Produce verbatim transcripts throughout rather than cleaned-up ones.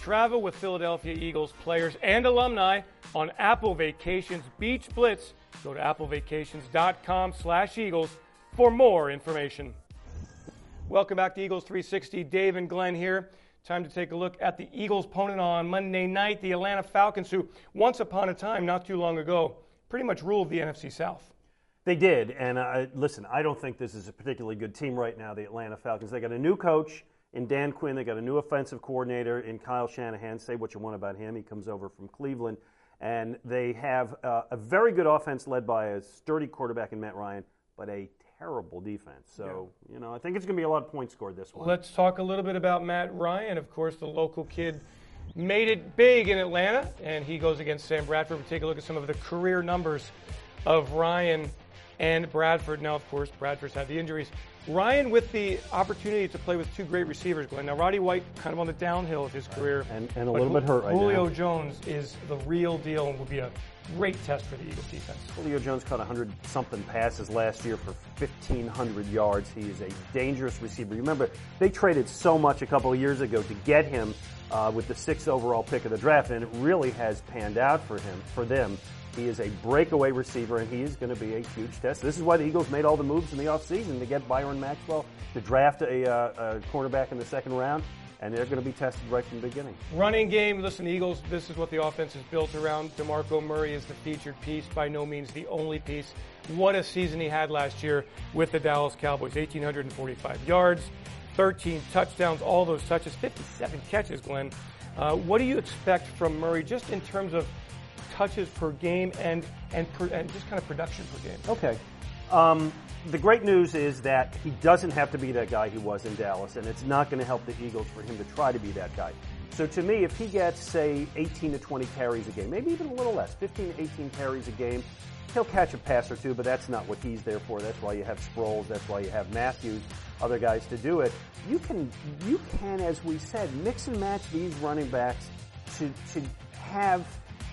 Travel with Philadelphia Eagles players and alumni on Apple Vacations Beach Blitz. Go to applevacations.com slash Eagles for more information. Welcome back to Eagles three sixty. Dave and Glenn here. Time to take a look at the Eagles' opponent on Monday night, the Atlanta Falcons, who once upon a time, not too long ago, pretty much ruled the N F C South. They did, and uh, listen, I don't think this is a particularly good team right now, the Atlanta Falcons. They got a new coach in Dan Quinn. They got a new offensive coordinator in Kyle Shanahan. Say what you want about him. He comes over from Cleveland. And they have uh, a very good offense led by a sturdy quarterback in Matt Ryan, but a terrible defense. So, yeah. you know, I think it's going to be a lot of points scored this one. Let's talk a little bit about Matt Ryan. Of course, the local kid made it big in Atlanta, and he goes against Sam Bradford. We'll take a look at some of the career numbers of Ryan and Bradford. Now, of course, Bradford's had the injuries. Ryan with the opportunity to play with two great receivers, Glenn. Now, Roddy White kind of on the downhill of his career. And, and a little bit hurt right Julio now. Julio Jones is the real deal and will be a great test for the Eagles defense. Julio Jones caught one hundred something passes last year for fifteen hundred yards. He is a dangerous receiver. Remember, they traded so much a couple of years ago to get him uh, with the sixth overall pick of the draft, and it really has panned out for him, for them. He is a breakaway receiver, and he is going to be a huge test. This is why the Eagles made all the moves in the offseason to get Byron Maxwell, to draft a, uh, a cornerback in the second round, and they're going to be tested right from the beginning. Running game, listen, Eagles, this is what the offense is built around. DeMarco Murray is the featured piece, by no means the only piece. What a season he had last year with the Dallas Cowboys. one thousand eight hundred forty-five yards, thirteen touchdowns, all those touches, fifty-seven catches, Glenn. Uh, what do you expect from Murray just in terms of touches per game and and, per, and just kind of production per game? Okay. Um, the great news is that he doesn't have to be that guy he was in Dallas, and it's not going to help the Eagles for him to try to be that guy. So to me, if he gets, say, eighteen to twenty carries a game, maybe even a little less, fifteen to eighteen carries a game, he'll catch a pass or two, but that's not what he's there for. That's why you have Sproles. That's why you have Matthews, other guys to do it. You can, you can, as we said, mix and match these running backs to to have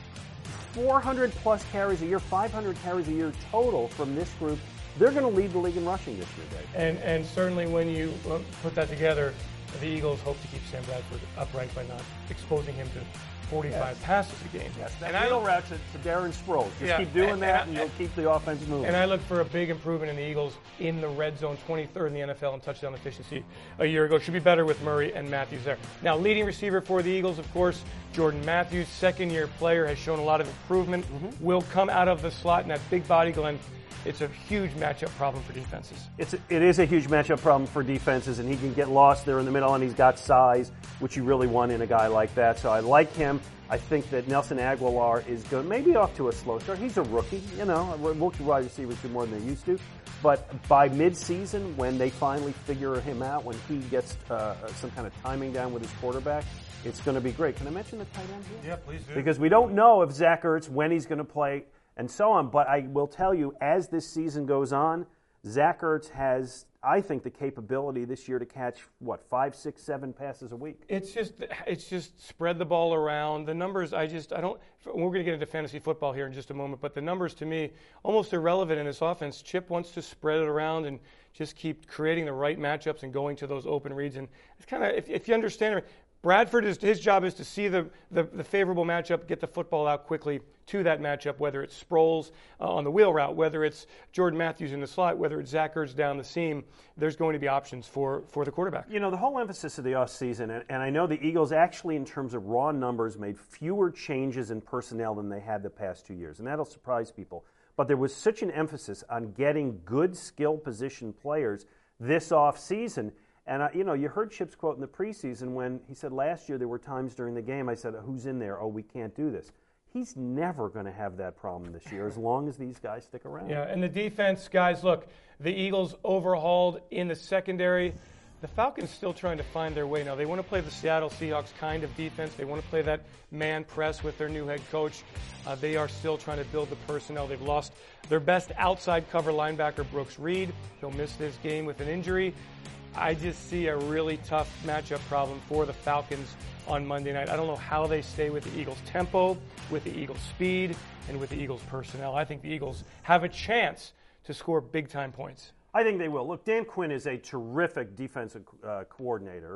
four hundred plus carries a year, five hundred carries a year total from this group. They're going to lead the league in rushing this year, Dave. And and certainly when you put that together, the Eagles hope to keep Sam Bradford upright by not exposing him to forty-five yes. passes a game. Yes, and I will route to, to Darren Sproles. Just yeah, keep doing and, that, and, and you'll keep the offense moving. And I look for a big improvement in the Eagles in the red zone, twenty-third in the N F L in touchdown efficiency a year ago. Should be better with Murray and Matthews there. Now, leading receiver for the Eagles, of course, Jordan Matthews, second-year player, has shown a lot of improvement. Mm-hmm. Will come out of the slot in that big body, Glenn. It's a huge matchup problem for defenses. It's a, it is a huge matchup problem for defenses, and he can get lost there in the middle, and he's got size, which you really want in a guy like that. So I like him. I think that Nelson Aguilar is good. Maybe off to a slow start. He's a rookie, you know. Rookie wide receivers do more than they used to. But by mid-season, when they finally figure him out, when he gets uh, some kind of timing down with his quarterback, it's going to be great. Can I mention the tight end here? Yeah, please do. Because we don't know if Zach Ertz, when he's going to play, and so on. But I will tell you, as this season goes on, Zach Ertz has, I think, the capability this year to catch, what, five, six, seven passes a week. It's just it's just spread the ball around. The numbers, I just, I don't, we're going to get into fantasy football here in just a moment, but the numbers to me, almost irrelevant in this offense. Chip wants to spread it around and just keep creating the right matchups and going to those open reads. And it's kind of, if, if you understand it, Bradford, is his job is to see the, the, the favorable matchup, get the football out quickly to that matchup, whether it's Sproles uh, on the wheel route, whether it's Jordan Matthews in the slot, whether it's Zach Ertz down the seam. There's going to be options for, for the quarterback. You know, the whole emphasis of the offseason, and, and I know the Eagles actually, in terms of raw numbers, made fewer changes in personnel than they had the past two years, and that'll surprise people. But there was such an emphasis on getting good skill position players this offseason. And, uh, you know, you heard Chip's quote in the preseason when he said last year there were times during the game I said, who's in there? Oh, we can't do this. He's never going to have that problem this year as long as these guys stick around. Yeah, and the defense, guys, look, the Eagles overhauled in the secondary. The Falcons still trying to find their way now. They want to play the Seattle Seahawks kind of defense. They want to play that man press with their new head coach. Uh, they are still trying to build the personnel. They've lost their best outside cover linebacker, Brooks Reed. He'll miss this game with an injury. I just see a really tough matchup problem for the Falcons on Monday night. I don't know how they stay with the Eagles' tempo, with the Eagles' speed, and with the Eagles' personnel. I think the Eagles have a chance to score big-time points. I think they will. Look, Dan Quinn is a terrific defensive uh, coordinator,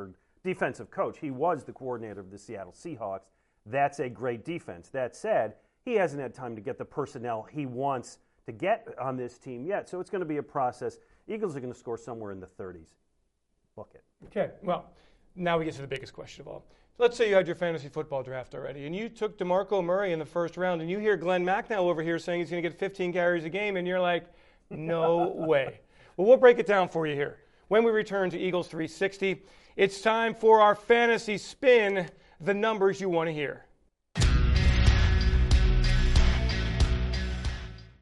defensive coach. He was the coordinator of the Seattle Seahawks. That's a great defense. That said, he hasn't had time to get the personnel he wants to get on this team yet, so it's going to be a process. Eagles are going to score somewhere in the thirties. Book it. Okay, well, now we get to the biggest question of all. Let's say you had your fantasy football draft already, and you took DeMarco Murray in the first round, and you hear Glenn Macnow over here saying he's going to get fifteen carries a game, and you're like, no way. Well, we'll break it down for you here. When we return to Eagles three sixty, it's time for our fantasy spin, the numbers you want to hear.